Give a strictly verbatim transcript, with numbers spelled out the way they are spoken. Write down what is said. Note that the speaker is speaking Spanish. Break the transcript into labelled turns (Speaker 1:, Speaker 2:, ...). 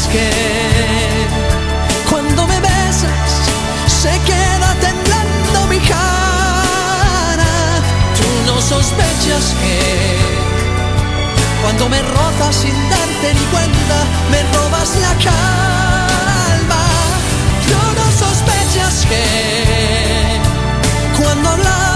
Speaker 1: que cuando me besas se queda temblando mi cara. Tú no sospechas que cuando me rozas sin darte ni cuenta me